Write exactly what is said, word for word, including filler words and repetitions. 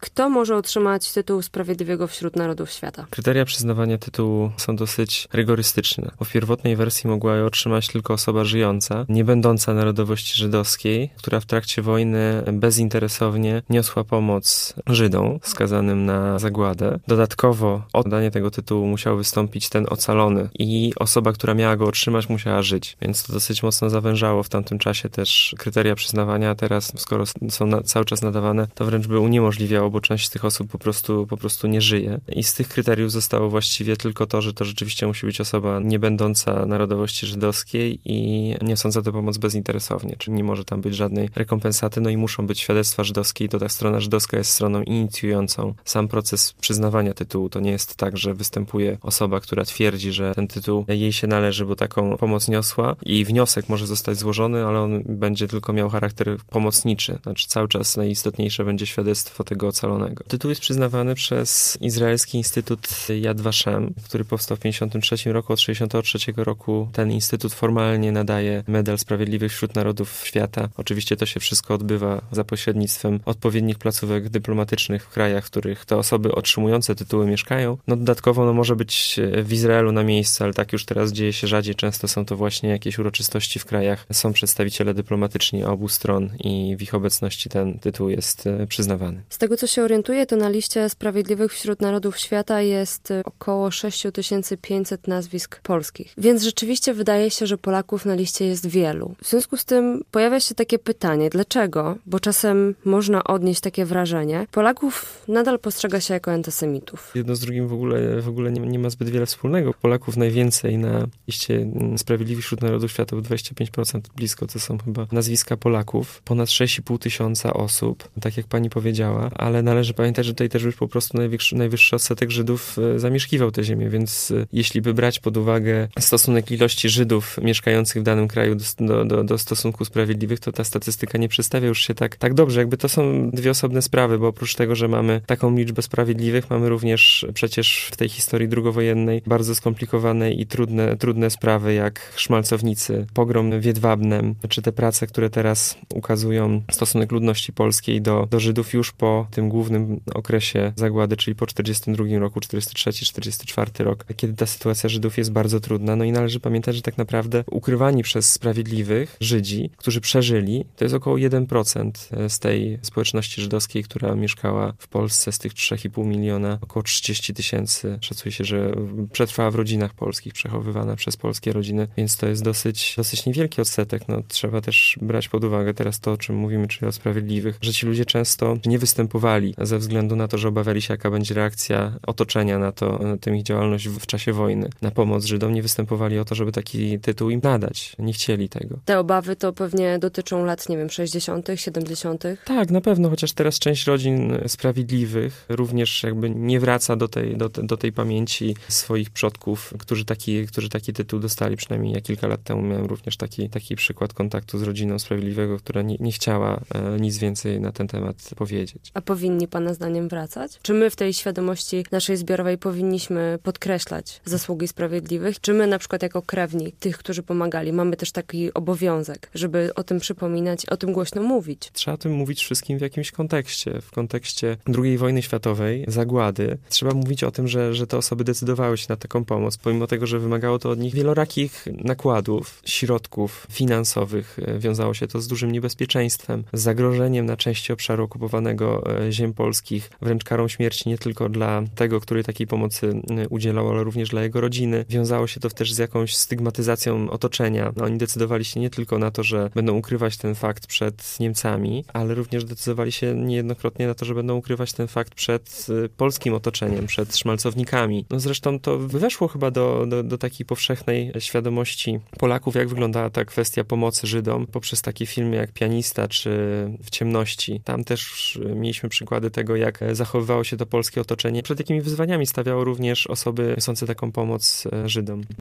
Kto może otrzymać tytuł Sprawiedliwego wśród Narodów Świata? Kryteria przyznawania tytułu są dosyć rygorystyczne, bo w pierwotnej wersji mogła je otrzymać tylko osoba żyjąca, nie będąca narodowości żydowskiej, która w trakcie wojny bezinteresownie niosła pomoc Żydom skazanym na zagładę. Dodatkowo o oddanie tego tytułu musiał wystąpić ten ocalony i osoba, która miała go otrzymać, musiała żyć. Więc to dosyć mocno zawężało w tamtym czasie też kryteria przyznawania, a teraz, skoro są na, cały czas nadawane, to wręcz by uniemożliwiało, bo część z tych osób po prostu, po prostu nie żyje. I z tych kryteriów zostało właściwie tylko to, że to rzeczywiście musi być osoba nie będąca narodowości żydowskiej i niosąca tę pomoc bezinteresownie, czyli nie może tam być żadnej rekompensaty, no i muszą być świadectwa żydowskie i to ta strona żydowska jest stroną inicjującą sam proces przyznawania tytułu. To nie jest tak, że występuje osoba, która twierdzi, że ten tytuł jej się należy, bo taką pomoc niosła i wniosek może zostać złożony, ale on będzie tylko miał charakter pomocniczy. Znaczy cały czas najistotniejsze będzie świadectwo tego ocalonego. Tytuł jest przyznawany przez Izraelski Instytut Yad Vashem, który powstał w pięćdziesiątym trzecim roku. Od sześćdziesiątego trzeciego roku ten instytut formalnie nadaje Medal Sprawiedliwych wśród Narodów Świata. Oczywiście to się wszystko odbywa za pośrednictwem odpowiednich placówek dyplomatycznych w krajach, w których te osoby otrzymujące tytuły mieszkają. No dodatkowo no, może być w Izraelu na miejscu, ale tak już teraz dzieje się rzadziej. Często są to właśnie jakieś uroczystości w krajach. Są przedstawiciele dyplomatyczni obu stron i w ich obecności ten tytuł jest przyznawany. Z tego, co się orientuję, to na liście Sprawiedliwych wśród Narodów Świata jest około sześć tysięcy pięćset nazwisk polskich. Więc rzeczywiście wydaje się, że Polaków na liście jest wielu. W związku z tym pojawia się takie pytanie, dlaczego? Bo czasem można odnieść takie wrażenie. Polaków nadal postrzega się jako antysemitów. Jedno z drugim w ogóle, w ogóle nie, nie ma zbyt wiele wspólnego. Polaków najwięcej na liście Sprawiedliwych wśród Narodów Świata, bo dwadzieścia pięć procent blisko to są chyba nazwiska Polaków. Ponad sześć i pół tysiąca osób, tak jak pani powiedziała, ale należy pamiętać, że tutaj też już po prostu najwyższy, najwyższy odsetek Żydów zamieszkiwał tę ziemię, więc jeśli by brać pod uwagę stosunek ilości Żydów mieszkających w danym kraju do, do, do stosunku sprawiedliwych, to ta statystyka nie przedstawia już się tak, tak dobrze. Jakby to są dwie osobne sprawy, bo oprócz tego, że mamy taką liczbę sprawiedliwych, mamy również przecież w tej historii drugowojennej bardzo skomplikowane i trudne, trudne sprawy, jak szmalcownicy, pogrom w Jedwabnem, czy te prace, które teraz ukazują stosunek ludności polskiej do, do Żydów już po tym głównym okresie zagłady, czyli po czterdziestym drugim roku, czterdziesty trzeci czterdziesty czwarty rok, kiedy ta sytuacja Żydów jest bardzo trudna. No i należy pamiętać, że tak naprawdę ukrywani przez sprawiedliwych Żydzi, którzy przeżyli, to jest około jeden procent z tej społeczności żydowskiej, która mieszkała w Polsce, z tych trzy i pół miliona, około trzydzieści tysięcy. Szacuje się, że przetrwała w rodzinach polskich, przechowywana przez polskie rodziny, więc to jest dosyć, dosyć niewielki odsetek. No, trzeba też brać pod uwagę teraz to, o czym mówimy, czyli o sprawiedliwych, że ci ludzie często nie występowali ze względu na to, że obawiali się, jaka będzie reakcja otoczenia na to, na tę ich działalność w, w czasie wojny. Na pomoc Żydom nie występowali o to, żeby taki tytuł im nadać. Nie chcieli tego. Te obawy to pewnie dotyczą lat, nie wiem, sześćdziesiątych, siedemdziesiątych? Tak, na pewno, chociaż teraz część rodzin sprawiedliwych również jakby nie wraca do tej, do, do tej pamięci swoich przodków, którzy taki, którzy taki tytuł dostali. Przynajmniej ja kilka lat temu miałem również taki, taki przykład kontaktu z rodziną Sprawiedliwego, która nie, nie chciała e, nic więcej na ten temat powiedzieć. A powinni pana zdaniem wracać? Czy my w tej świadomości naszej zbiorowej powinniśmy podkreślać zasługi Sprawiedliwych? Czy my na przykład jako krewni tych, którzy pomagali, mamy też taki obowiązek, żeby o tym przypominać, o tym głośno mówić? Trzeba o tym mówić wszystkim w jakimś kontekście. W kontekście drugiej wojny światowej, zagłady. Trzeba mówić o tym, że, że te osoby decydowały się na taką pomoc, pomimo tego, że wymagało to od nich wielorakich nakładów, środków finansowych. Wiązało się to z dużym niebezpieczeństwem, z zagrożeniem na części obszaru okupowanego ziem polskich, wręcz karą śmierci nie tylko dla tego, który takiej pomocy udzielał, ale również dla jego rodziny. Wiązało się to też z jakąś stygmatyzacją otoczenia. No, oni decydowali się nie tylko na to, że będą ukrywać ten fakt przed Niemcami, ale również decydowali się niejednokrotnie na to, że będą ukrywać ten fakt przed polskim otoczeniem, przed szmalcownikami. No zresztą to weszło chyba do, do, do takiej powszechnej świadomości Polaków, jak wyglądała ta kwestia pomocy Żydom poprzez takie filmy jak Pianista czy W ciemności. Tam też mieliśmy przykłady tego, jak zachowywało się to polskie otoczenie, przed jakimi wyzwaniami stawiało również osoby niosące taką pomoc Żydom.